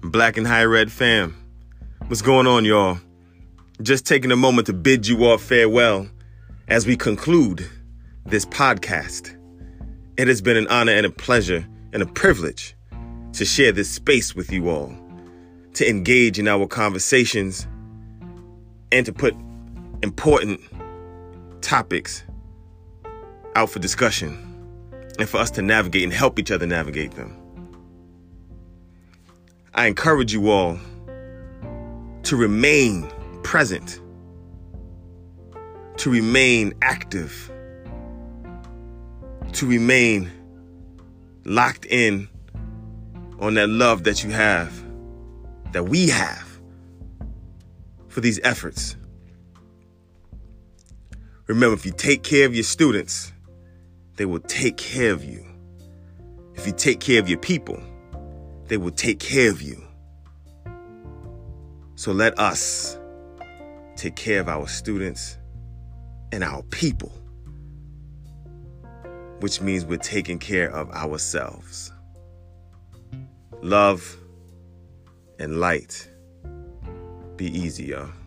Black and Higher Ed fam. What's going on, y'all? Just taking a moment to bid you all farewell as we conclude this podcast. It has been an honor and a pleasure and a privilege to share this space with you all, to engage in our conversations, and to put important topics out for discussion and for us to navigate and help each other navigate them. I encourage you all to remain present, to remain active, to remain locked in on that love that you have, that we have for these efforts. Remember, if you take care of your students, they will take care of you. If you take care of your people, they will take care of you. So let us take care of our students and our people, which means we're taking care of ourselves. Love and light. Be easy, y'all.